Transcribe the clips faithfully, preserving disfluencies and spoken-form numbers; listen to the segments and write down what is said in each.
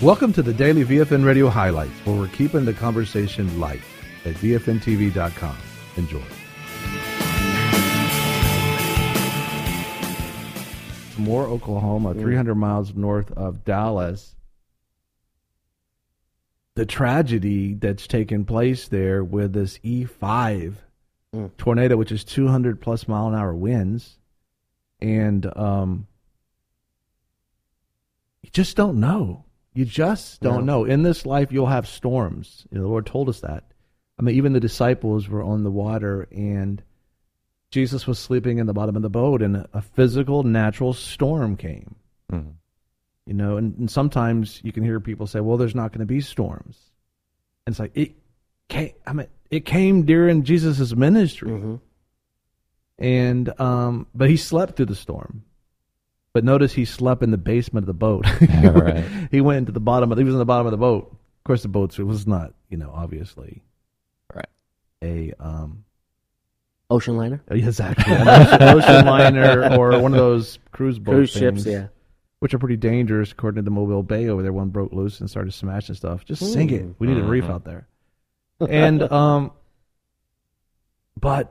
Welcome to the Daily V F N Radio Highlights, where we're keeping the conversation light at V F N T V dot com. Enjoy. Moore, Oklahoma, mm. three hundred miles north of Dallas. The tragedy that's taken place there with this E five mm. tornado, which is two hundred plus mile an hour winds. And um, you just don't know. You just don't no. know. In this life, you'll have storms. You know, the Lord told us that. I mean, even the disciples were on the water, and Jesus was sleeping in the bottom of the boat, and a physical, natural storm came. Mm-hmm. You know, and, and sometimes you can hear people say, well, there's not going to be storms. And it's like, it came, I mean, it came during Jesus' ministry. Mm-hmm. And, um, but he slept through the storm. But notice he slept in the basement of the boat. All right. He went into the bottom of, he was in the bottom of the boat. Of course, the boat, it was not, you know, obviously. Right. A, um, Ocean liner? Exactly. An ocean, ocean liner or one of those cruise boat Cruise things, ships, yeah. which are pretty dangerous, according to the Mobile Bay over there. One broke loose and started smashing stuff. Just sink it. We need a reef out there. And, um, but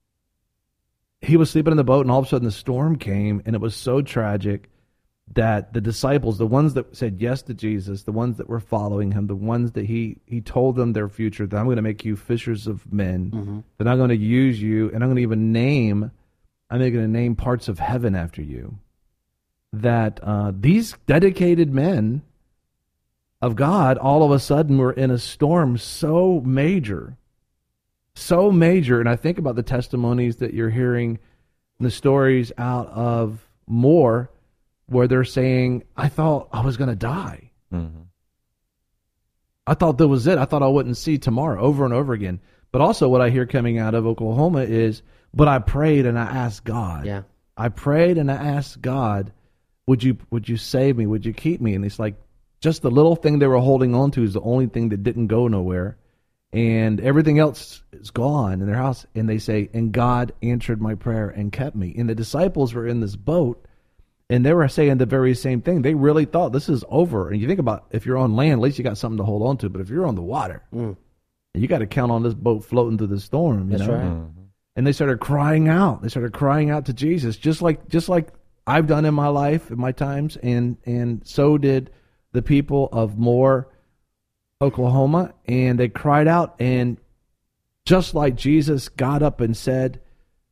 he was sleeping in the boat, and all of a sudden the storm came, and it was so tragic that the disciples, the ones that said yes to Jesus, the ones that were following him, the ones that he, he told them their future, that I'm going to make you fishers of men, mm-hmm. that I'm going to use you, and I'm going to even name, I'm going to name parts of heaven after you. That uh, these dedicated men of God all of a sudden were in a storm so major, so major, and I think about the testimonies that you're hearing, the stories out of Moore, where they're saying, I thought I was going to die. Mm-hmm. I thought that was it. I thought I wouldn't see tomorrow, over and over again. But also what I hear coming out of Oklahoma is, but I prayed and I asked God. Yeah. I prayed and I asked God, would you would you save me? Would you keep me? And it's like, just the little thing they were holding on to is the only thing that didn't go nowhere. And everything else is gone in their house. And they say, and God answered my prayer and kept me. And the disciples were in this boat, and they were saying the very same thing. They really thought this is over. And you think about, if you're on land, at least you got something to hold on to. But if you're on the water, mm. you got to count on this boat floating through the storm. You That's know? right. Mm-hmm. And they started crying out. They started crying out to Jesus, just like just like I've done in my life, in my times. And, and so did the people of Moore, Oklahoma. And they cried out. And just like Jesus got up and said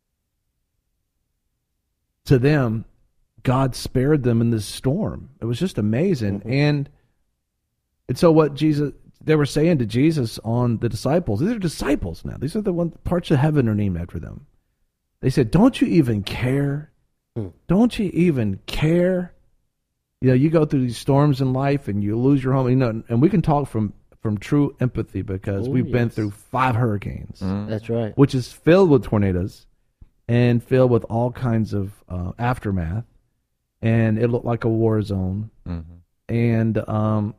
to them, God spared them in this storm. It was just amazing. Mm-hmm. And and so what Jesus, they were saying to Jesus on the disciples, these are disciples now. These are the ones, parts of heaven are named after them. They said, don't you even care? Mm. Don't you even care? You know, you go through these storms in life and you lose your home. You know, and we can talk from, from true empathy because Ooh, we've yes. been through five hurricanes. Mm. That's right. Which is filled with tornadoes and filled with all kinds of uh, aftermath. And it looked like a war zone. Mm-hmm. And um,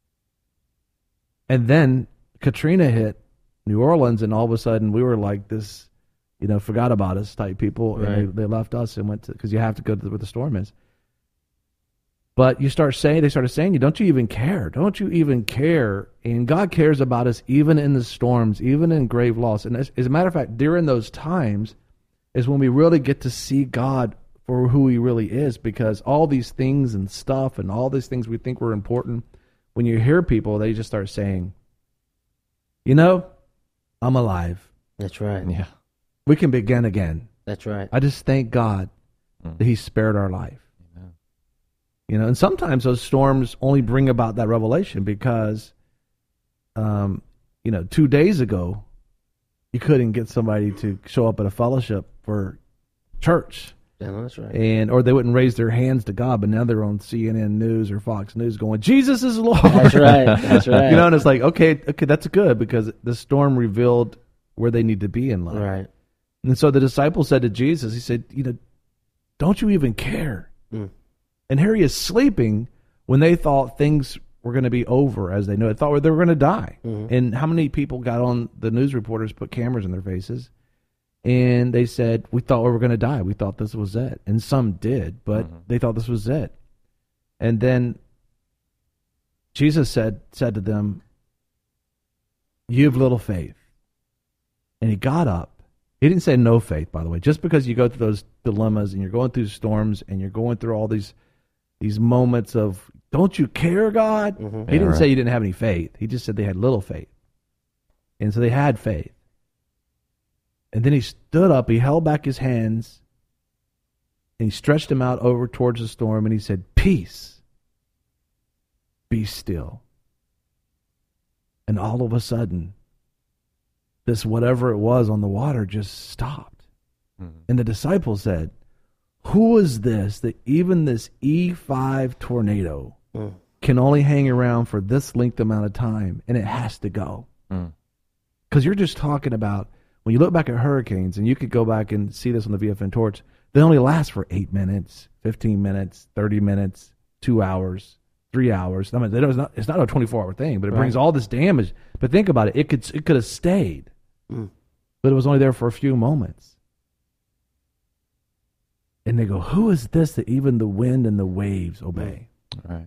and then Katrina hit New Orleans, and all of a sudden we were like this, you know, forgot about us type people. Right. And they, they left us and went to, because you have to go to where the storm is. But you start saying, they started saying, you don't you even care? Don't you even care? And God cares about us even in the storms, even in grave loss. And as, as a matter of fact, during those times is when we really get to see God for who he really is, because all these things and stuff and all these things we think were important, when you hear people, they just start saying, you know, I'm alive. That's right. Yeah. We can begin again. That's right. I just thank God mm. that he spared our life. Amen. You know, and sometimes those storms only bring about that revelation because, um, you know, two days ago, you couldn't get somebody to show up at a fellowship for church. Yeah, that's right. And or they wouldn't raise their hands to God, but now they're on C N N News or Fox News going, Jesus is Lord. That's right. That's right. You know, and it's like, okay, okay, that's good because the storm revealed where they need to be in life. Right. And so the disciple said to Jesus, he said, you know, don't you even care? Mm. And here he is sleeping when they thought things were going to be over as they knew it. They thought they were going to die. Mm-hmm. And how many people got on, the news reporters put cameras in their faces, and they said, we thought we were going to die. We thought this was it. And some did, but mm-hmm. they thought this was it. And then Jesus said said to them, "You have little faith." And he got up. He didn't say no faith, by the way. Just because you go through those dilemmas and you're going through storms and you're going through all these these moments of, don't you care, God? Mm-hmm. He Yeah, didn't right. say you didn't have any faith. He just said they had little faith. And so they had faith. And then he stood up, he held back his hands, and he stretched them out over towards the storm, and he said, "Peace, be still." And all of a sudden, this whatever it was on the water just stopped. Mhm. And the disciples said, "Who is this that even this E five tornado Mm. can only hang around for this length amount of time, and it has to go?" Mm. Because you're just talking about, when you look back at hurricanes, and you could go back and see this on the V F N Torch, they only last for eight minutes, fifteen minutes, thirty minutes, two hours, three hours. I mean, they don't- it's not, it's not a twenty-four hour thing, but it Right. brings all this damage. But think about it. It could, it could have stayed, Mm. but it was only there for a few moments. And they go, "Who is this that even the wind and the waves obey?" Right.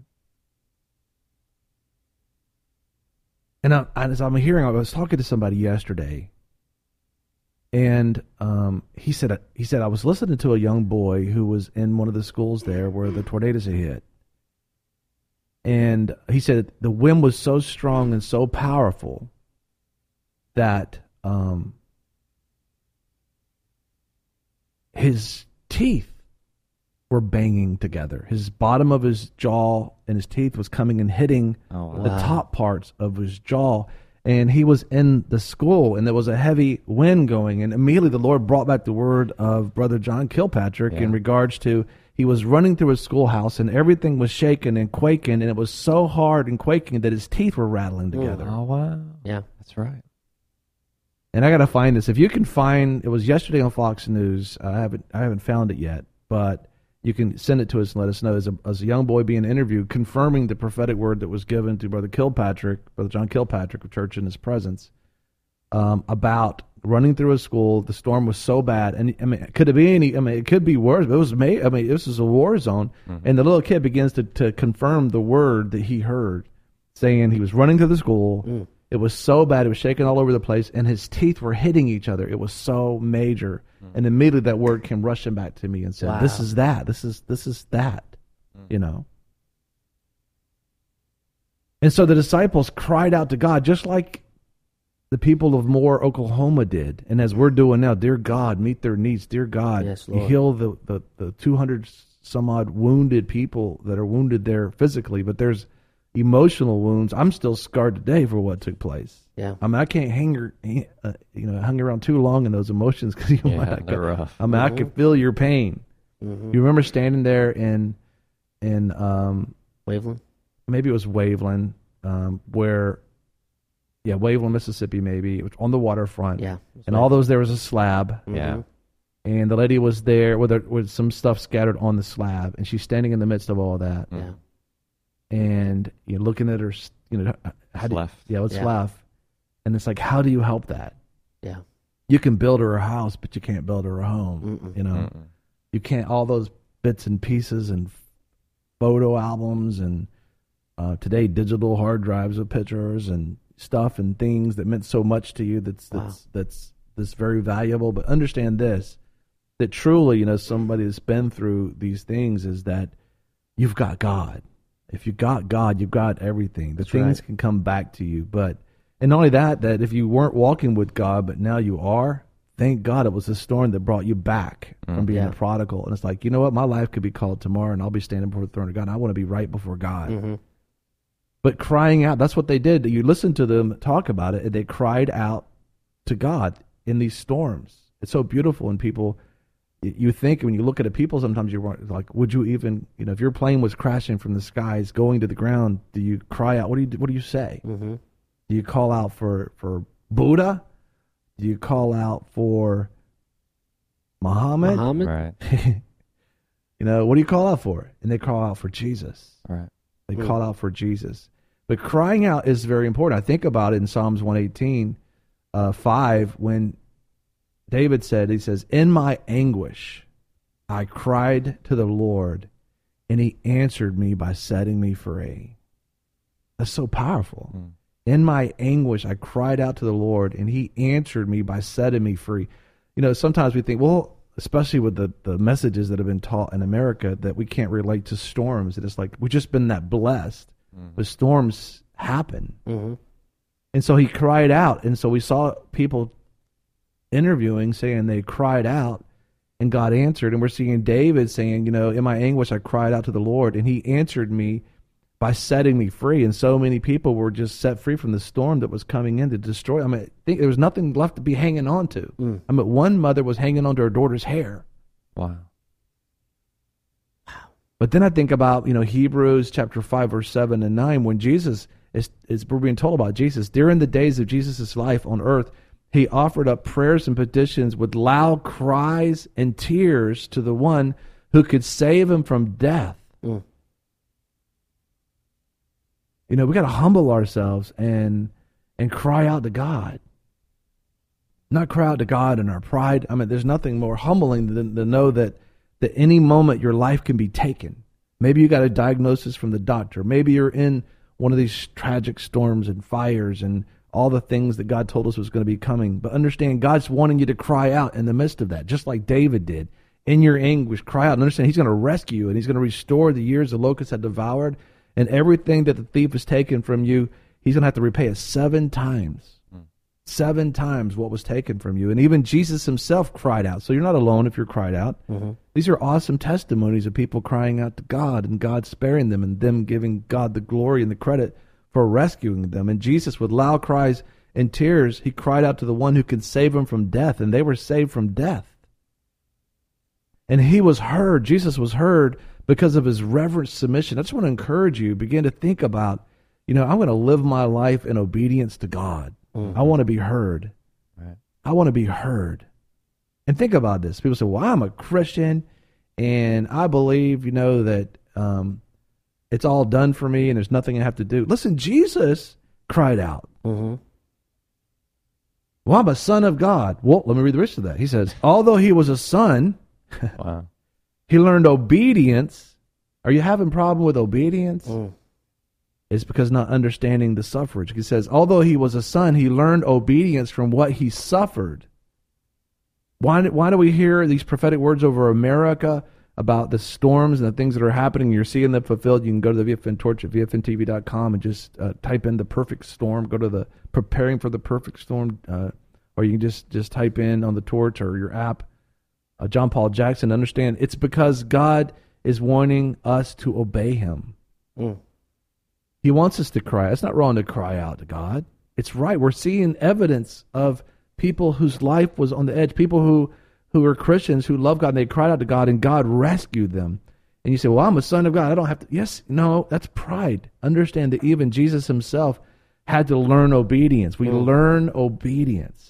And I, as I'm hearing, I was talking to somebody yesterday, and um, he said he said I was listening to a young boy who was in one of the schools there where the tornadoes had hit, and he said the wind was so strong and so powerful that um, his teeth were banging together. His bottom of his jaw and his teeth was coming and hitting Oh, wow. the Wow. top parts of his jaw. And he was in the school, and there was a heavy wind going. And immediately the Lord brought back the word of Brother John Kilpatrick Yeah. in regards to, he was running through his schoolhouse, and everything was shaking and quaking, and it was so hard and quaking that his teeth were rattling together. Oh, wow. Yeah. That's right. And I got to find this. If you can find, it was yesterday on Fox News. I haven't, I haven't found it yet, but you can send it to us and let us know. As a, as a young boy being interviewed, confirming the prophetic word that was given to Brother Kilpatrick, Brother John Kilpatrick of Church in His Presence, um, about running through a school. The storm was so bad, and I mean, could it be any? I mean, it could be worse. But it was. May, I mean, this is a war zone, Mm-hmm. and the little kid begins to to confirm the word that he heard, saying he was running through the school. Mm. It was so bad. It was shaking all over the place, and his teeth were hitting each other. It was so major. And immediately that word came rushing back to me and said, Wow. "This is that. This is this is that." You know. And so the disciples cried out to God, just like the people of Moore, Oklahoma did, and as we're doing now. Dear God, meet their needs. Dear God, Yes, you Lord. heal the, the, the two hundred some odd wounded people that are wounded there physically, but there's emotional wounds. I'm still scarred today for what took place. Yeah. I mean, I can't hang, uh, you know, hang around too long in those emotions because you Yeah, might not they're go- rough. I mean, I can feel your pain. Mm-hmm. You remember standing there in, in um, Waveland? maybe it was Waveland, um, where, yeah, Waveland, Mississippi, maybe it was on the waterfront, Yeah. and all those there was a slab, Yeah. and the lady was there with, her, with some stuff scattered on the slab, and she's standing in the midst of all that, Yeah. and you're looking at her, you know, how do, left. yeah, what's Yeah. left, and it's like, how do you help that? Yeah. You can build her a house, but you can't build her a home. Mm-mm. You know, Mm-mm. you can't, all those bits and pieces and photo albums and uh, today digital hard drives of pictures and stuff and things that meant so much to you. That's that's Wow. that's that's very valuable. But understand this: that truly, you know, somebody that's been through these things is that you've got God. If you got God, you've got everything. The That's things right. can come back to you. But and not only that, that if you weren't walking with God, but now you are, thank God it was the storm that brought you back from being Yeah. a prodigal. And it's like, you know what? My life could be called tomorrow, and I'll be standing before the throne of God. And I want to be right before God. Mm-hmm. But crying out, that's what they did. You listen to them talk about it, and they cried out to God in these storms. It's so beautiful, and people, you think when you look at the people, sometimes you're like, would you even, you know, if your plane was crashing from the skies, going to the ground, do you cry out? What do you, what do you say? Mm-hmm. Do you call out for, for Buddha? Do you call out for Muhammad? Muhammad? Right. You know, what do you call out for? And they call out for Jesus. Right. They Mm. call out for Jesus. But crying out is very important. I think about it in Psalms one eighteen, uh, five, when David said, he says, in my anguish, I cried to the Lord, and he answered me by setting me free. That's so powerful. Mm. In my anguish, I cried out to the Lord, and he answered me by setting me free. You know, sometimes we think, well, especially with the, the messages that have been taught in America, that we can't relate to storms. It's like we've just been that blessed, mm-hmm. but storms happen. Mm-hmm. And so he cried out. And so we saw people interviewing saying they cried out and God answered. And we're seeing David saying, you know, in my anguish, I cried out to the Lord, and he answered me by setting me free. And so many people were just set free from the storm that was coming in to destroy. I mean, I think there was nothing left to be hanging on to. Mm. I mean, one mother was hanging on to her daughter's hair. Wow. But then I think about, you know, Hebrews chapter five, verse seven and nine, when Jesus is, is we're being told about Jesus. During the days of Jesus' life on earth, he offered up prayers and petitions with loud cries and tears to the one who could save him from death. Mm. You know, we got to humble ourselves and and cry out to God. Not cry out to God in our pride. I mean, there's nothing more humbling than to know that, that any moment your life can be taken. Maybe you got a diagnosis from the doctor. Maybe you're in one of these tragic storms and fires and all the things that God told us was going to be coming. But understand, God's wanting you to cry out in the midst of that, just like David did. In your anguish, cry out and understand he's going to rescue you, and he's going to restore the years the locusts had devoured. And everything that the thief has taken from you, he's going to have to repay it seven times. Mm. Seven times what was taken from you. And even Jesus himself cried out. So you're not alone if you're cried out. Mm-hmm. These are awesome testimonies of people crying out to God and God sparing them and them giving God the glory and the credit for rescuing them. And Jesus, with loud cries and tears, he cried out to the one who could save them from death. And they were saved from death. And he was heard. Jesus was heard because of his reverent submission. I just want to encourage you, begin to think about, you know, I'm going to live my life in obedience to God. Mm-hmm. I want to be heard. Right. I want to be heard. And think about this. People say, well, I'm a Christian, and I believe, you know, that um, it's all done for me, and there's nothing I have to do. Listen, Jesus cried out. Mm-hmm. Well, I'm a son of God. Well, let me read the rest of that. He says, although he was a son, wow. he learned obedience. Are you having a problem with obedience? Mm. It's because not understanding the suffrage. He says, although he was a son, he learned obedience from what he suffered. Why, why do we hear these prophetic words over America about the storms and the things that are happening? You're seeing them fulfilled. You can go to the V F N Torch at V F N T V dot com and just uh, type in the perfect storm. Go to the preparing for the perfect storm, uh, or you can just, just type in on the Torch or your app, Uh, John Paul Jackson. Understand, it's because God is wanting us to obey him. Mm. He wants us to cry. It's not wrong to cry out to God. It's right. We're seeing evidence of people whose life was on the edge, people who, who are Christians, who love God, and they cried out to God, and God rescued them. And you say, well, I'm a son of God. I don't have to. Yes, no, that's pride. Understand that even Jesus himself had to learn obedience. We mm. learn obedience.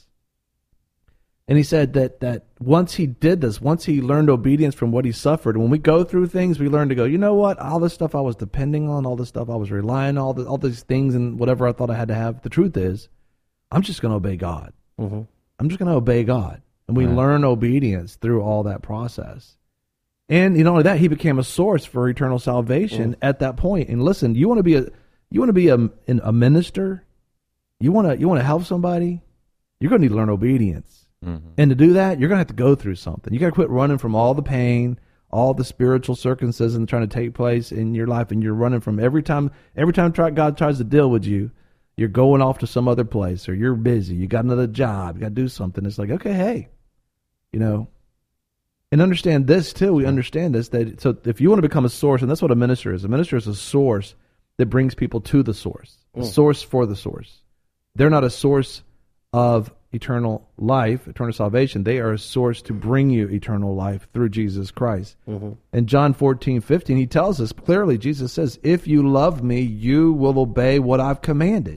And he said that that once he did this, once he learned obedience from what he suffered, when we go through things, we learn to go, you know what? All this stuff I was depending on, all this stuff I was relying on, all, the, all these things and whatever I thought I had to have, the truth is, I'm just going to obey God. Mm-hmm. I'm just going to obey God. And we right. learn obedience through all that process. And you know, not only that, he became a source for eternal salvation mm. at that point. And listen, you want to be a you want to be a, a minister? You want to you want to help somebody? You're going to need to learn obedience. Mm-hmm. And to do that, you're going to have to go through something. You got to quit running from all the pain, all the spiritual circumstances trying to take place in your life, and you're running from every time. Every time God tries to deal with you, you're going off to some other place, or you're busy. You got another job. You got to do something. It's like, okay, hey, you know, and understand this too. We understand this that so if you want to become a source, and that's what a minister is. A minister is a source that brings people to the source, mm. a source for the source. They're not a source of eternal life, eternal salvation. They are a source to bring you eternal life through Jesus Christ. Mm-hmm. In John fourteen fifteen, he tells us clearly, Jesus says, if you love me, you will obey what I've commanded.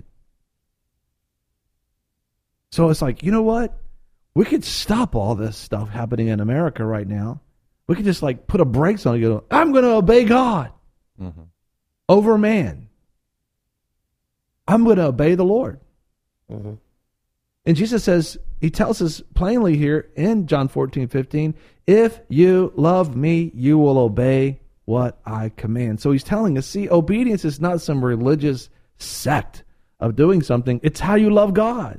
So it's like, you know what? We could stop all this stuff happening in America right now. We could just like put a brakes on it and go, I'm going to obey God mm-hmm. over man. I'm going to obey the Lord. Mm-hmm. And Jesus says, he tells us plainly here in John fourteen fifteen, if you love me, you will obey what I command. So he's telling us, see, obedience is not some religious sect of doing something. It's how you love God.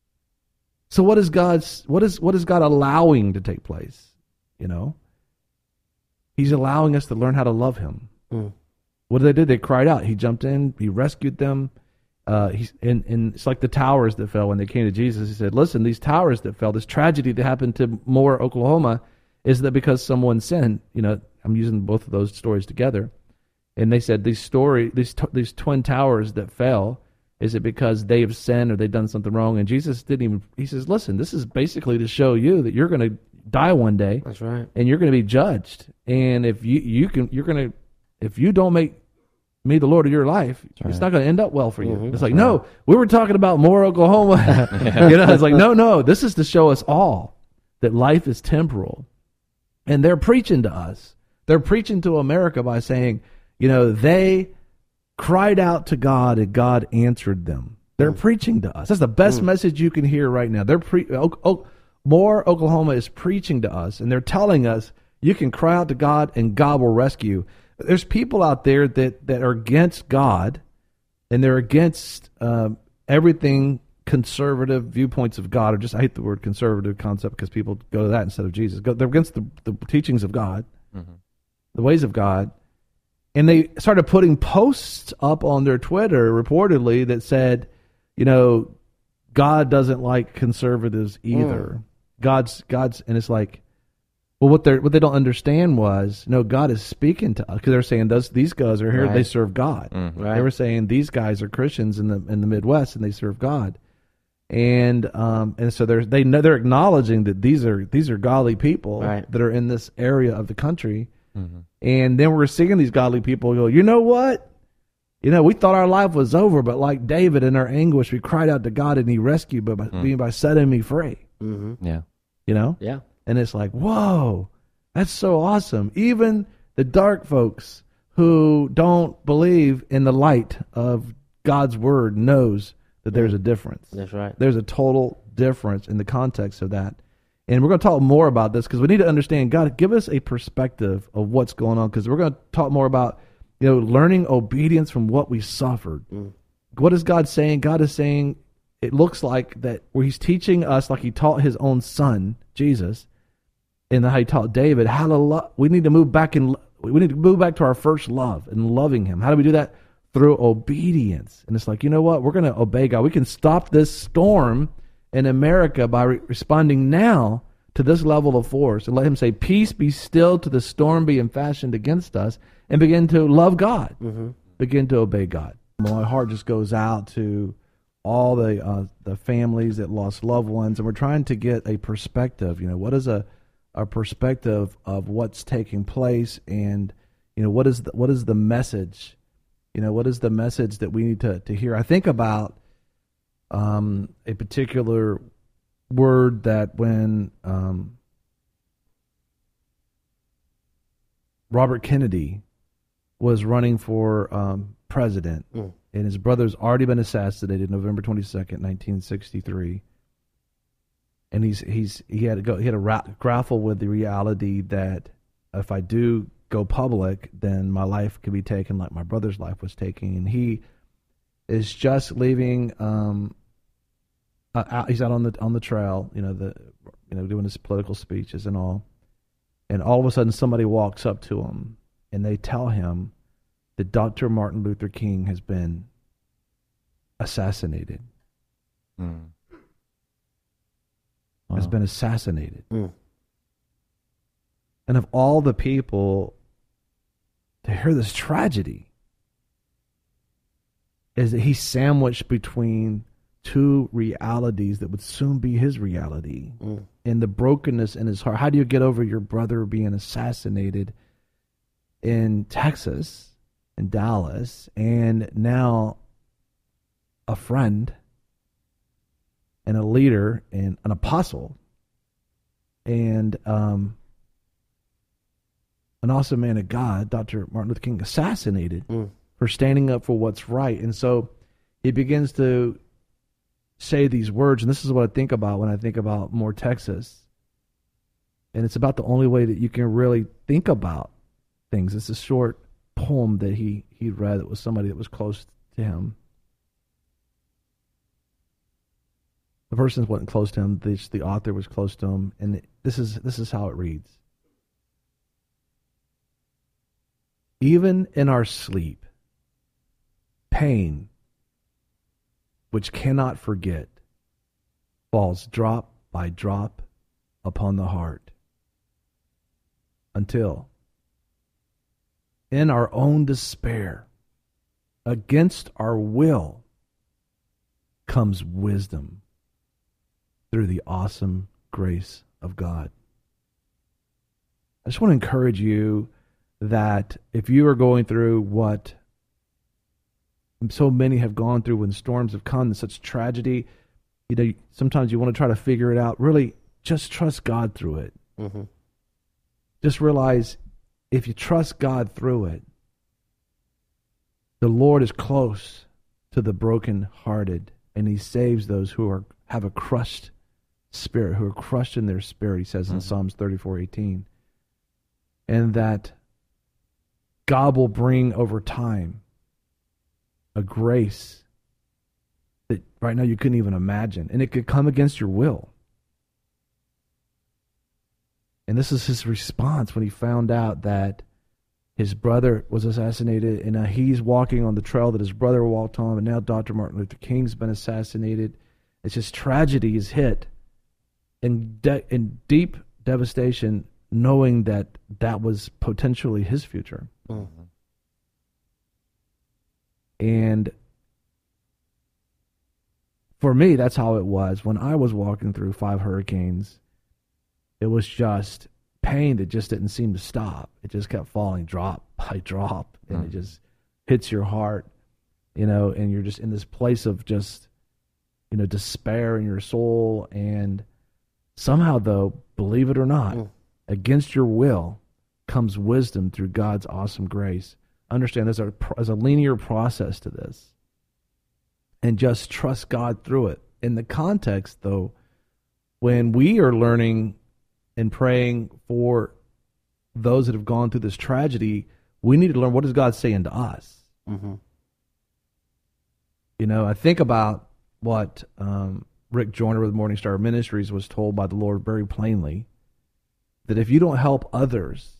So what is God's what is what is God allowing to take place? You know, He's allowing us to learn how to love Him. Mm. What did they do? They cried out. He jumped in. He rescued them. Uh, he's and, and it's like the towers that fell when they came to Jesus. He said, "Listen, these towers that fell, this tragedy that happened to Moore, Oklahoma, is that because someone sinned." You know, I'm using both of those stories together, and they said these story, these these twin towers that fell, is it because they have sinned or they've done something wrong? And Jesus didn't even. He says, "Listen, this is basically to show you that you're going to die one day. That's right, and you're going to be judged. And if you you can, you're going to, if you don't make me the Lord of your life, right. it's not going to end up well for you." Mm-hmm. It's like, no, we were talking about Moore, Oklahoma. You know, it's like, no, no, this is to show us all that life is temporal. And they're preaching to us. They're preaching to America by saying, you know, they cried out to God and God answered them. They're mm. preaching to us. That's the best mm. message you can hear right now. They're pre- o- o- Moore, Oklahoma is preaching to us, and they're telling us you can cry out to God and God will rescue. There's people out there that, that are against God, and they're against um, everything conservative viewpoints of God, or just, I hate the word conservative concept because people go to that instead of Jesus. They're against the, the teachings of God, mm-hmm. the ways of God, and they started putting posts up on their Twitter, reportedly, that said, you know, God doesn't like conservatives either. Mm. God's, God's, and it's like, well, what they what they don't understand was, no, God is speaking to us, because they're saying those these guys are here, right. they serve God. Mm, right. They were saying these guys are Christians in the in the Midwest and they serve God, and um and so they're they know they're acknowledging that these are these are godly people right. that are in this area of the country, mm-hmm. and then we're seeing these godly people go, you know what, you know, we thought our life was over, but like David in our anguish, we cried out to God and He rescued by mm. being by setting me free. Mm-hmm. Yeah, you know, yeah. And it's like, whoa, that's so awesome. Even the dark folks who don't believe in the light of God's word knows that there's a difference. That's right. There's a total difference in the context of that. And we're going to talk more about this because we need to understand, God, give us a perspective of what's going on, because we're going to talk more about, you know, learning obedience from what we suffered. Mm. What is God saying? God is saying, it looks like that where He's teaching us, like He taught His own Son, Jesus, and how He taught David, how to love. We need to move back and we need to move back to our first love and loving Him. How do we do that? Through obedience. And it's like, you know what? We're going to obey God. We can stop this storm in America by re- responding now to this level of force and let Him say, "Peace be still to the storm being fashioned against us," and begin to love God, mm-hmm. begin to obey God. My heart just goes out to all the uh, the families that lost loved ones, and we're trying to get a perspective. You know, what is a a perspective of what's taking place, and you know, what is the, what is the message? You know, what is the message that we need to, to hear? I think about um, a particular word that when um, Robert Kennedy was running for um, president, mm. and his brother's already been assassinated November twenty-second, nineteen sixty-three. And he's he's he had to go he had to ra- grapple with the reality that if I do go public, then my life could be taken like my brother's life was taken. And he is just leaving. Um, uh, out, he's out on the on the trail, you know, the you know doing his political speeches and all. And all of a sudden, somebody walks up to him and they tell him that Doctor Martin Luther King has been assassinated. Mm. Has been assassinated. Mm. And of all the people to hear this tragedy, is that he's sandwiched between two realities that would soon be his reality, mm. and the brokenness in his heart. How do you get over your brother being assassinated in Texas, in Dallas, and now a friend and a leader and an apostle and um, an awesome man of God, Doctor Martin Luther King, assassinated mm. for standing up for what's right. And so he begins to say these words, and this is what I think about when I think about Moore, Texas. And it's about the only way that you can really think about things. It's a short poem that he, he read that was somebody that was close to him. the person wasn't close to him. The, the author was close to him, and it, this is this is how it reads. Even in our sleep, pain, which cannot forget, falls drop by drop upon the heart, until, in our own despair, against our will, comes wisdom through the awesome grace of God. I just want to encourage you that if you are going through what so many have gone through when storms have come and such tragedy, you know, sometimes you want to try to figure it out. Really, just trust God through it. Mm-hmm. Just realize if you trust God through it, the Lord is close to the brokenhearted, and he saves those who are have a crushed spirit, who are crushed in their spirit, he says in mm-hmm. Psalms thirty-four eighteen. And that God will bring over time a grace that right now you couldn't even imagine. And it could come against your will. And this is his response when he found out that his brother was assassinated, and now he's walking on the trail that his brother walked on, and now Doctor Martin Luther King's been assassinated. It's just tragedy is hit, and de- in deep devastation, knowing that that was potentially his future. Mm-hmm. And for me, that's how it was. When I was walking through five hurricanes, it was just pain that just didn't seem to stop. It just kept falling drop by drop, and mm-hmm. it just hits your heart, you know, and you're just in this place of just, you know, despair in your soul. And somehow, though, believe it or not, mm. against your will comes wisdom through God's awesome grace. Understand there's a, there's a linear process to this. And just trust God through it. In the context, though, when we are learning and praying for those that have gone through this tragedy, we need to learn, what is God saying to us? Mm-hmm. You know, I think about what um, Rick Joyner with Morning Star Ministries was told by the Lord very plainly, that if you don't help others,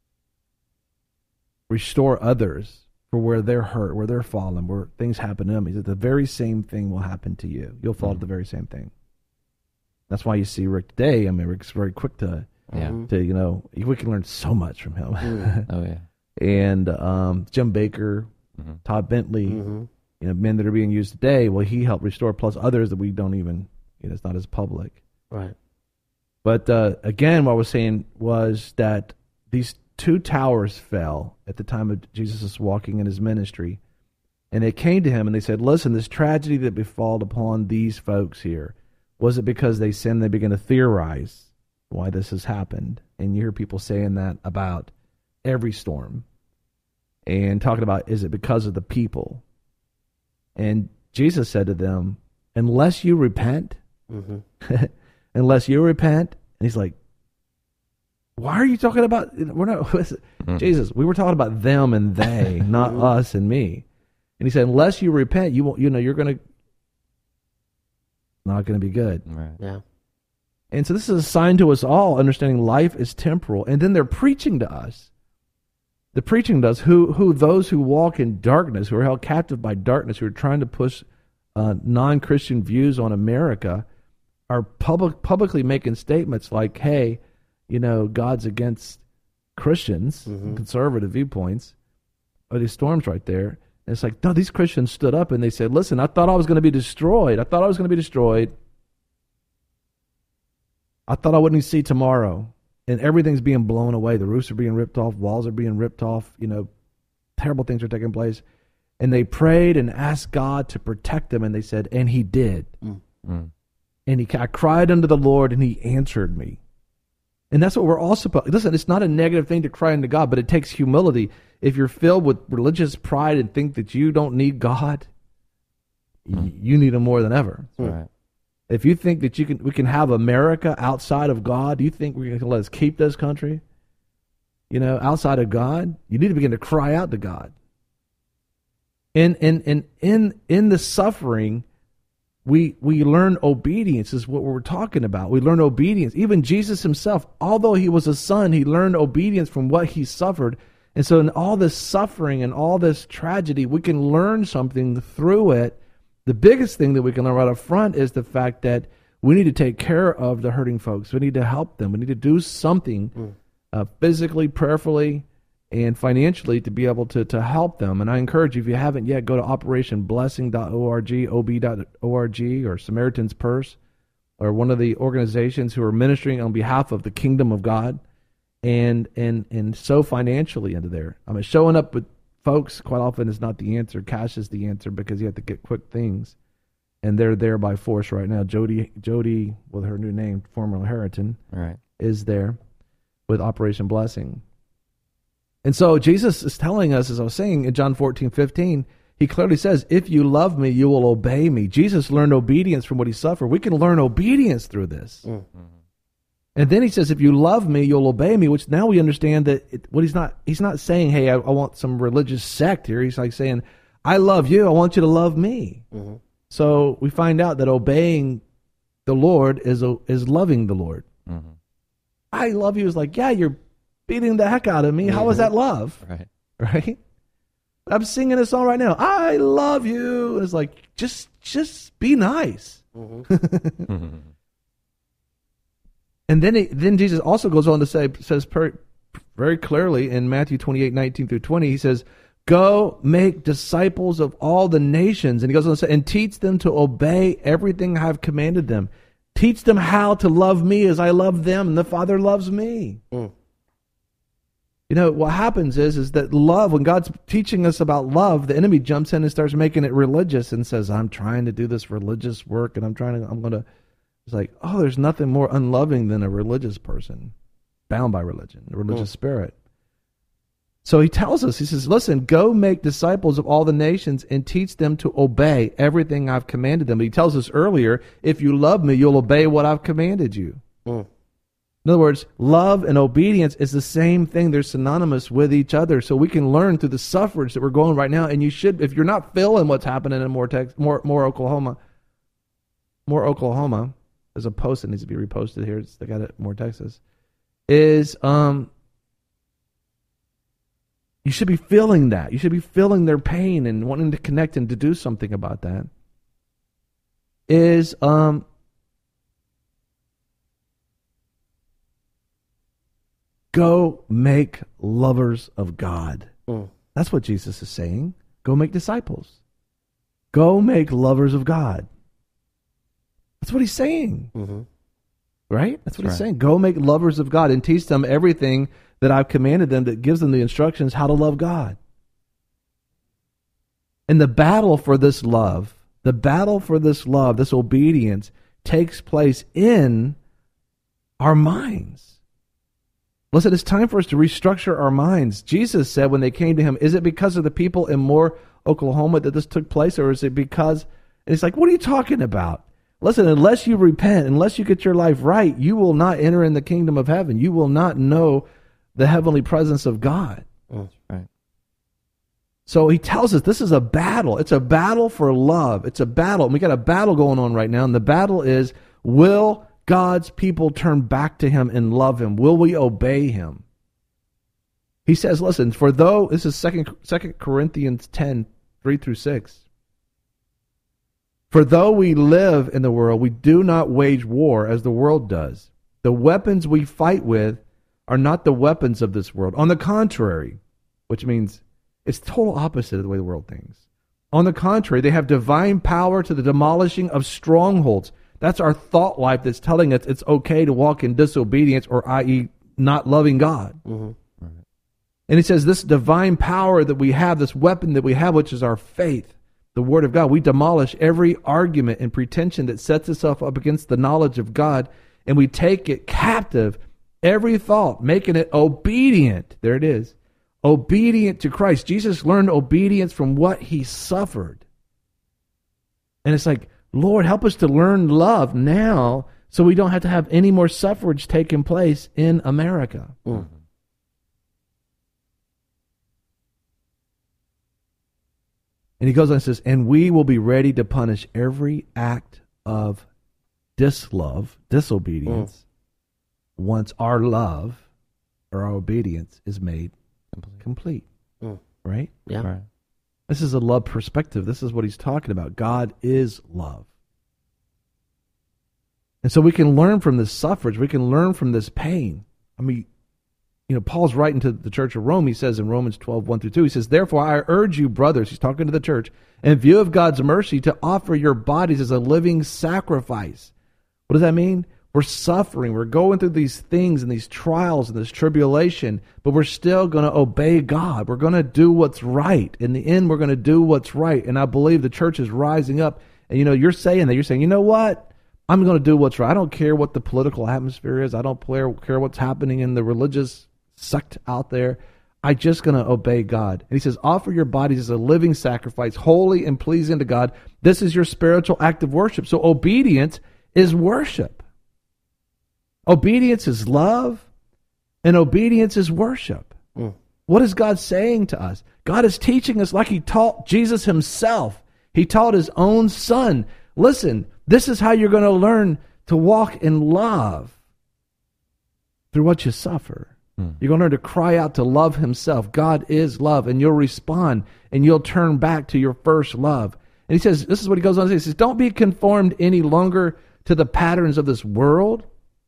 restore others for where they're hurt, where they're fallen, where things happen to them, he said the very same thing will happen to you. You'll fall mm-hmm. to the very same thing. That's why you see Rick today. I mean, Rick's very quick to, yeah. to you know, we can learn so much from him. Mm. Oh, yeah. And um, Jim Baker, mm-hmm. Todd Bentley, mm-hmm. you know, men that are being used today, well, he helped restore, plus others that we don't even, you know, it's not as public. Right. But uh, again, what I was saying was that these two towers fell at the time of Jesus' walking in his ministry. And they came to him and they said, listen, this tragedy that befalled upon these folks here, was it because they sinned? They began to theorize why this has happened. And you hear people saying that about every storm. And talking about, is it because of the people? And Jesus said to them, unless you repent, mm-hmm. unless you repent, and he's like, why are you talking about, we're not, mm-hmm. Jesus, we were talking about them and they, not us and me. And he said, unless you repent, you won't, you know, you're going to, not going to be good. Right. Yeah. And so this is a sign to us all, understanding life is temporal. And then they're preaching to us. The preaching to us, who, who those who walk in darkness, who are held captive by darkness, who are trying to push uh, non-Christian views on America, are public, publicly making statements like, hey, you know, God's against Christians, mm-hmm. conservative viewpoints. Or these storms right there. And it's like, no, these Christians stood up and they said, listen, I thought I was going to be destroyed. I thought I was going to be destroyed. I thought I wouldn't see tomorrow. And everything's being blown away. The roofs are being ripped off. Walls are being ripped off. You know, terrible things are taking place. And they prayed and asked God to protect them. And they said, and he did. Mm. And he, I cried unto the Lord and he answered me. And that's what we're all supposed to. Listen, it's not a negative thing to cry unto God, but it takes humility. If you're filled with religious pride and think that you don't need God, mm. you need him more than ever. Right. If you think that you can, we can have America outside of God, do you think we're going to let us keep this country? You know, outside of God, you need to begin to cry out to God. And in in in in the suffering, we we learn obedience is what we're talking about. We learn obedience. Even Jesus himself, although he was a son, he learned obedience from what he suffered. And so in all this suffering and all this tragedy, we can learn something through it. The biggest thing that we can learn right up front is the fact that we need to take care of the hurting folks. We need to help them. We need to do something mm. uh, physically, prayerfully, and financially to be able to, to help them. And I encourage you, if you haven't yet, go to operation blessing dot org, O B dot org, or Samaritan's Purse, or one of the organizations who are ministering on behalf of the kingdom of God, and and and sow financially into there. I mean, showing up with folks quite often is not the answer. Cash is the answer because you have to get quick things. And they're there by force right now. Jody, Jody, with her new name, former Harrington, right, is there with Operation Blessing. And so Jesus is telling us, as I was saying, in John fourteen fifteen, he clearly says, if you love me, you will obey me. Jesus learned obedience from what he suffered. We can learn obedience through this. Mm-hmm. And then he says, if you love me, you'll obey me, which now we understand that it, what he's not, he's not saying, hey, I, I want some religious sect here. He's like saying, I love you. I want you to love me. Mm-hmm. So we find out that obeying the Lord is is loving the Lord. Mm-hmm. I love you is like, yeah, you're beating the heck out of me. Mm-hmm. How is that love? Right. Right? I'm singing a song right now. I love you. It's like, just just be nice. Mm-hmm. And then he, then Jesus also goes on to say, says per, very clearly in Matthew twenty-eight, nineteen through twenty, he says, go make disciples of all the nations. And he goes on to say, and teach them to obey everything I have commanded them. Teach them how to love me as I love them, and the Father loves me. Mm. You know, what happens is, is that love, when God's teaching us about love, the enemy jumps in and starts making it religious and says, I'm trying to do this religious work, and I'm trying to, I'm going to, it's like, oh, there's nothing more unloving than a religious person bound by religion, a religious mm. spirit. So he tells us, he says, listen, go make disciples of all the nations and teach them to obey everything I've commanded them. But he tells us earlier, if you love me, you'll obey what I've commanded you. Mm. In other words, love and obedience is the same thing. They're synonymous with each other. So we can learn through the suffrage that we're going right now. And you should, if you're not feeling what's happening in Moore, Tex, Moore, Moore Oklahoma, Moore, Oklahoma, there's a post that needs to be reposted here. It's, they got it, Moore, Texas, is, um, you should be feeling that. You should be feeling their pain and wanting to connect and to do something about that. Is um, go make lovers of God. Mm. That's what Jesus is saying. Go make disciples. Go make lovers of God. That's what he's saying. Mm-hmm. Right? That's what That's he's right. saying. Go make lovers of God and teach them everything that I've commanded them, that gives them the instructions how to love God. And the battle for this love, the battle for this love, this obedience, takes place in our minds. Listen, it's time for us to restructure our minds. Jesus said when they came to him, is it because of the people in Moore, Oklahoma that this took place, or is it because... And he's like, what are you talking about? Listen, unless you repent, unless you get your life right, you will not enter in the kingdom of heaven. You will not know the heavenly presence of God. Oh, right. So he tells us this is a battle. It's a battle for love. It's a battle. And we got a battle going on right now. And the battle is, will God's people turn back to him and love him? Will we obey him? He says, listen, for though, this is Second Corinthians ten, three through six. For though we live in the world, we do not wage war as the world does. The weapons we fight with are not the weapons of this world. On the contrary, which means it's total opposite of the way the world thinks. On the contrary, they have divine power to the demolishing of strongholds. That's our thought life that's telling us it's okay to walk in disobedience, or that is not loving God. Mm-hmm. Right. And he says this divine power that we have, this weapon that we have, which is our faith, the Word of God, we demolish every argument and pretension that sets itself up against the knowledge of God, and we take it captive, every thought, making it obedient. There it is. Obedient to Christ. Jesus learned obedience from what he suffered. And it's like, Lord, help us to learn love now so we don't have to have any more suffrage taking place in America. Mm-hmm. And he goes on and says, and we will be ready to punish every act of dislove, disobedience, mm. once our love or our obedience is made complete. Mm. Right? Yeah. Right. This is a love perspective. This is what he's talking about. God is love. And so we can learn from this suffrage. We can learn from this pain. I mean, you know, Paul's writing to the church of Rome. He says in Romans twelve, one through two, he says, therefore I urge you, brothers, he's talking to the church, in view of God's mercy, to offer your bodies as a living sacrifice. What does that mean? We're suffering. We're going through these things and these trials and this tribulation, but we're still going to obey God. We're going to do what's right. In the end, we're going to do what's right. And I believe the church is rising up. And, you know, you're saying that. You're saying, you know what? I'm going to do what's right. I don't care what the political atmosphere is. I don't care what's happening in the religious sect out there. I'm just going to obey God. And he says, offer your bodies as a living sacrifice, holy and pleasing to God. This is your spiritual act of worship. So obedience is worship. Obedience is love, and obedience is worship. Mm. What is God saying to us? God is teaching us like he taught Jesus himself. He taught his own son. Listen, this is how you're going to learn to walk in love through what you suffer. Mm. You're going to learn to cry out to love himself. God is love, and you'll respond, and you'll turn back to your first love. And he says, this is what he goes on to say. He says, don't be conformed any longer to the patterns of this world.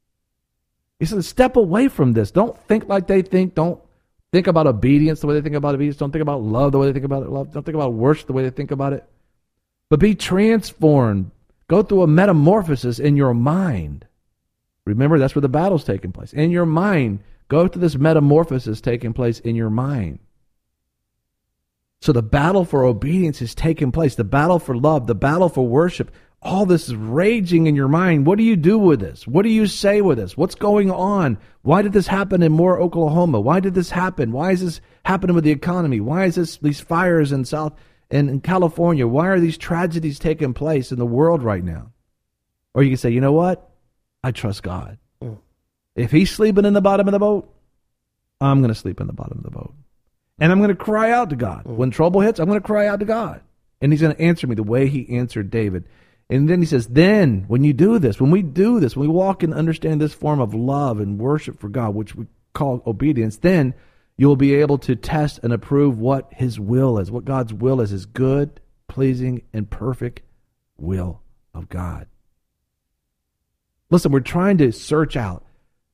He says, step away from this. Don't think like they think. Don't think about obedience the way they think about obedience. Don't think about love the way they think about it. Love. Don't think about worship the way they think about it. But be transformed. Go through a metamorphosis in your mind. Remember, that's where the battle's taking place. In your mind. Go through this metamorphosis taking place in your mind. So the battle for obedience is taking place. The battle for love. The battle for worship. All this is raging in your mind. What do you do with this? What do you say with this? What's going on? Why did this happen in Moore, Oklahoma? Why did this happen? Why is this happening with the economy? Why is this these fires in South and in California? Why are these tragedies taking place in the world right now? Or you can say, you know what? I trust God. Mm. If he's sleeping in the bottom of the boat, I'm going to sleep in the bottom of the boat. And I'm going to cry out to God. Mm. When trouble hits, I'm going to cry out to God. And he's going to answer me the way he answered David. And then he says, then when you do this, when we do this, when we walk and understand this form of love and worship for God, which we call obedience, then you'll be able to test and approve what his will is, what God's will is, his good, pleasing, and perfect will of God. Listen, we're trying to search out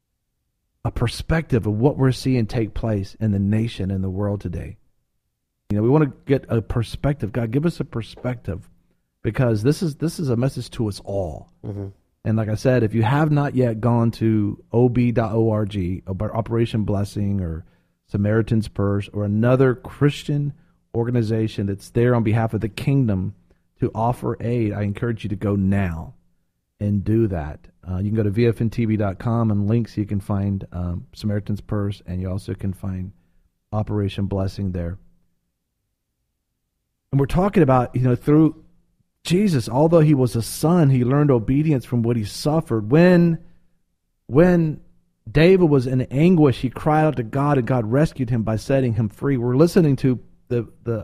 a perspective of what we're seeing take place in the nation and the world today. You know, we want to get a perspective. God, give us a perspective. Because this is this is a message to us all. Mm-hmm. And like I said, if you have not yet gone to O B dot org, Operation Blessing or Samaritan's Purse, or another Christian organization that's there on behalf of the kingdom to offer aid, I encourage you to go now and do that. Uh, you can go to V F N T V dot com, and links you can find um, Samaritan's Purse, and you also can find Operation Blessing there. And we're talking about, you know, through Jesus, although he was a son, he learned obedience from what he suffered. When, when David was in anguish, he cried out to God, and God rescued him by setting him free. We're listening to the the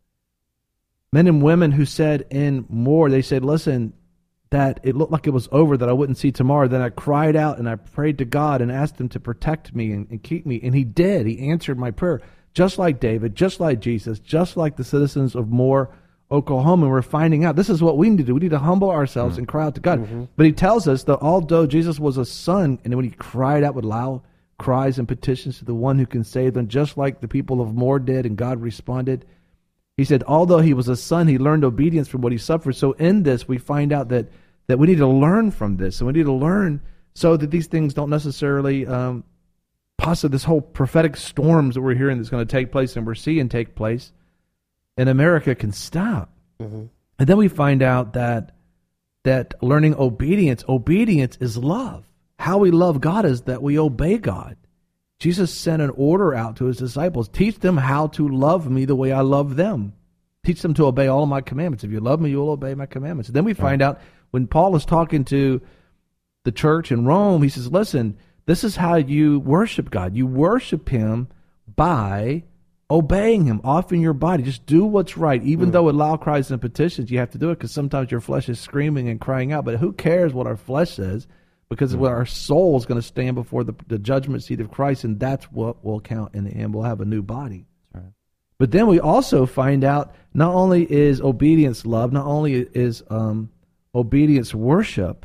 men and women who said in Moore, they said, listen, that it looked like it was over, that I wouldn't see tomorrow. Then I cried out and I prayed to God and asked him to protect me and, and keep me. And he did. He answered my prayer. Just like David, just like Jesus, just like the citizens of Moore, Oklahoma. We're finding out this is what we need to do. We need to humble ourselves mm-hmm. and cry out to God. Mm-hmm. But he tells us that although Jesus was a son, and when he cried out with loud cries and petitions to the one who can save them, just like the people of Moore did, and God responded, he said, although he was a son, he learned obedience from what he suffered. So in this, we find out that, that we need to learn from this, and we need to learn so that these things don't necessarily, um, possibly this whole prophetic storms that we're hearing that's going to take place and we're seeing take place in America can stop. Mm-hmm. And then we find out that that learning obedience, obedience is love. How we love God is that we obey God. Jesus sent an order out to his disciples. Teach them how to love me the way I love them. Teach them to obey all of my commandments. If you love me, you'll obey my commandments. And then we find out when Paul is talking to the church in Rome, he says, listen, this is how you worship God. You worship him by obeying him, offering your body. Just do what's right. Even mm. though with loud cries and petitions, you have to do it because sometimes your flesh is screaming and crying out. But who cares what our flesh says? Because mm. our soul is going to stand before the, the judgment seat of Christ, and that's what will count in the end. We'll have a new body. That's right. But then we also find out not only is obedience love, not only is um, obedience worship,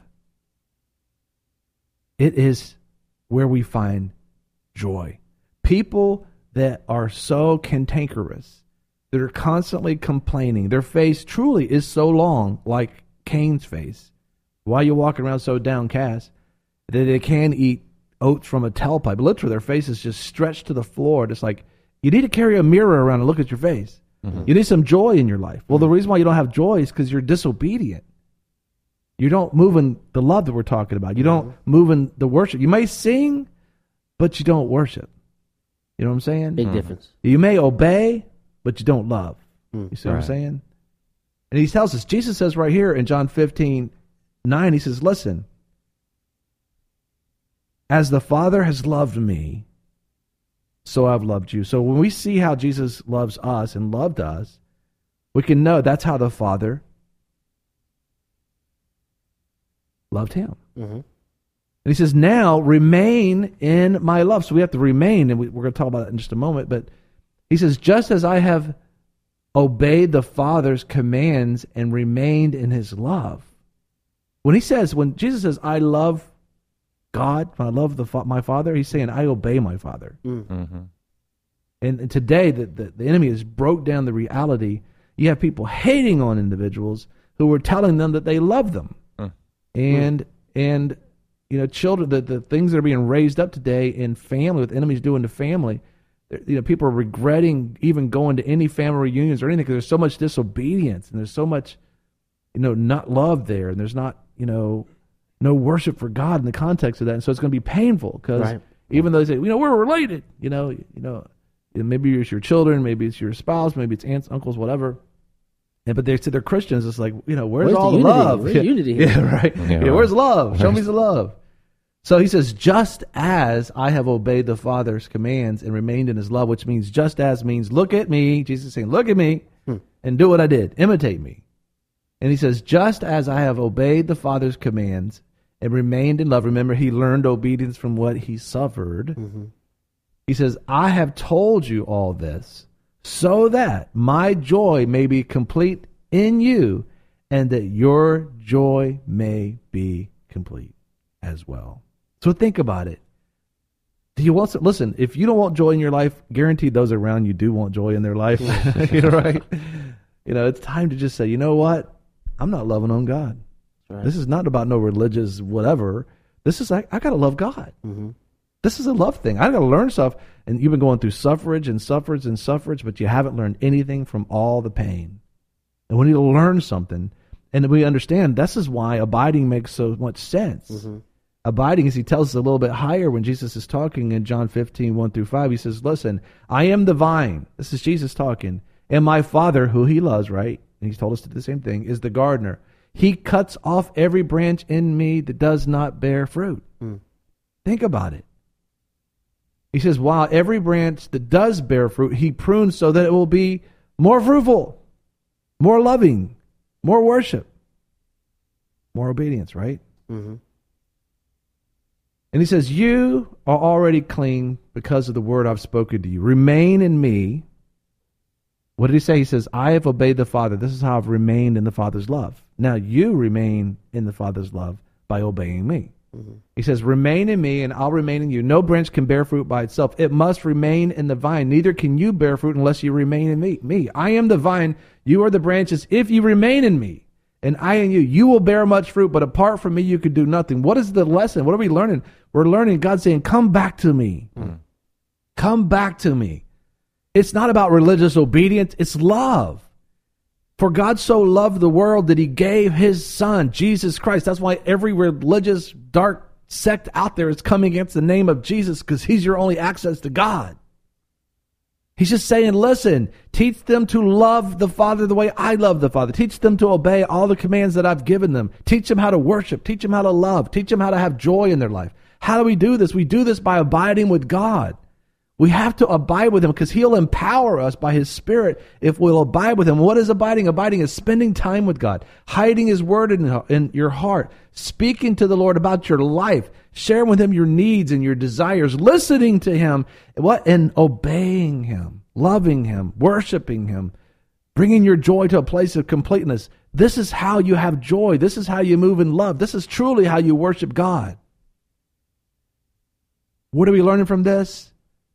it is where we find joy. People that are so cantankerous, that are constantly complaining, their face truly is so long, like Cain's face. Why are you walking around so downcast? That they can't eat oats from a tailpipe. Literally, their face is just stretched to the floor. Just like, you need to carry a mirror around and look at your face. Mm-hmm. You need some joy in your life. Well, mm-hmm. the reason why you don't have joy is because you're disobedient. You don't move in the love that we're talking about. You don't mm-hmm. move in the worship. You may sing, but you don't worship. You know what I'm saying? Big mm-hmm. difference. You may obey, but you don't love. Mm-hmm. You see right. what I'm saying? And he tells us, Jesus says right here in John fifteen nine, he says, listen, as the Father has loved me, so I've loved you. So when we see how Jesus loves us and loved us, we can know that's how the Father loved him. Mm-hmm. And he says, now remain in my love. So we have to remain, and we, we're going to talk about that in just a moment. But he says, just as I have obeyed the Father's commands and remained in his love. When he says, when Jesus says, I love God, I love the my Father, he's saying, I obey my Father. Mm-hmm. And, and today, the, the, the enemy has broke down the reality. You have people hating on individuals who are telling them that they love them. Mm. And, mm. and you know, children, the, the things that are being raised up today in family, what the enemy's doing to family, you know, people are regretting even going to any family reunions or anything because there's so much disobedience and there's so much, you know, not love there, and there's not, you know, no worship for God in the context of that. And so it's going to be painful because right. even though they say, you know, we're related, you know, you know, maybe it's your children, maybe it's your spouse, maybe it's aunts, uncles, whatever. And, but they say they're Christians. It's like, you know, where's, where's all the, the love? Where's yeah, unity here? Yeah, right. Yeah, yeah, where's love? Show me the love. So he says, just as I have obeyed the Father's commands and remained in his love, which means just as means look at me. Jesus is saying, look at me hmm. and do what I did. Imitate me. And he says, just as I have obeyed the Father's commands and remained in love. Remember, he learned obedience from what he suffered. Mm-hmm. He says, I have told you all this so that my joy may be complete in you and that your joy may be complete as well. So think about it. Do you want some, listen, if you don't want joy in your life, guaranteed those around you do want joy in their life. You know, right? You know, it's time to just say, you know what? I'm not loving on God. Right. This is not about no religious whatever. This is, I, I got to love God. Mm-hmm. This is a love thing. I got to learn stuff. And you've been going through suffrage and suffrage and suffrage, but you haven't learned anything from all the pain. And we need to learn something. And we understand this is why abiding makes so much sense. Mm-hmm. Abiding, as he tells us a little bit higher when Jesus is talking in John fifteen, one through five, he says, listen, I am the vine. This is Jesus talking. And my Father, who he loves, right? And he's told us to do the same thing, is the gardener. He cuts off every branch in me that does not bear fruit. Mm. Think about it. He says, while every branch that does bear fruit, he prunes so that it will be more fruitful, more loving, more worship, more obedience, right? Mm-hmm. And he says, you are already clean because of the word I've spoken to you. Remain in me. What did he say? He says, I have obeyed the Father. This is how I've remained in the Father's love. Now you remain in the Father's love by obeying me. Mm-hmm. He says, remain in me and I'll remain in you. No branch can bear fruit by itself. It must remain in the vine. Neither can you bear fruit unless you remain in me. Me. I am the vine. You are the branches. If you remain in me and I in you, you will bear much fruit. But apart from me, you could do nothing. What is the lesson? What are we learning? We're learning God saying, come back to me. Mm. Come back to me. It's not about religious obedience. It's love. For God so loved the world that he gave his son, Jesus Christ. That's why every religious dark sect out there is coming against the name of Jesus, because he's your only access to God. He's just saying, listen, teach them to love the Father the way I love the Father. Teach them to obey all the commands that I've given them. Teach them how to worship. Teach them how to love. Teach them how to have joy in their life. How do we do this? We do this by abiding with God. We have to abide with him because he'll empower us by his Spirit if we'll abide with him. What is abiding? Abiding is spending time with God, hiding his word in, in your heart, speaking to the Lord about your life, sharing with him your needs and your desires, listening to him, what and obeying him, loving him, worshiping him, bringing your joy to a place of completeness. This is how you have joy. This is how you move in love. This is truly how you worship God. What are we learning from this?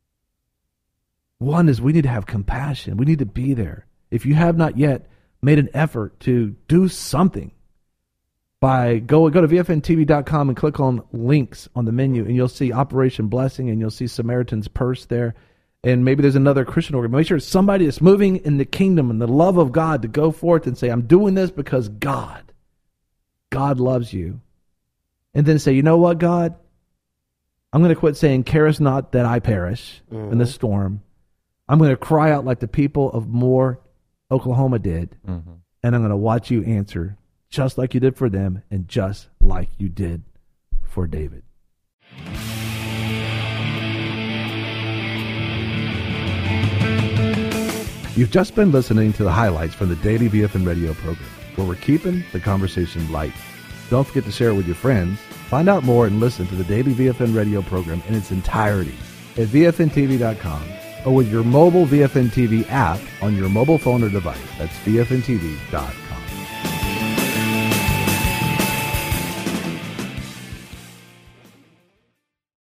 One is we need to have compassion. We need to be there. If you have not yet made an effort to do something, by go go to V F N T V dot com and click on links on the menu, and you'll see Operation Blessing, and you'll see Samaritan's Purse there. And maybe there's another Christian organization. Make sure it's somebody that's moving in the kingdom and the love of God to go forth and say, I'm doing this because God, God loves you. And then say, you know what, God? I'm going to quit saying, carest not that I perish mm-hmm. in the storm. I'm going to cry out like the people of Moore, Oklahoma did. Mm-hmm. And I'm going to watch you answer just like you did for them and just like you did for David. You've just been listening to the highlights from the Daily V F N Radio program, where we're keeping the conversation light. Don't forget to share it with your friends. Find out more and listen to the Daily V F N Radio program in its entirety at V F N T V dot com or with your mobile V F N T V app on your mobile phone or device. That's V F N T V dot com.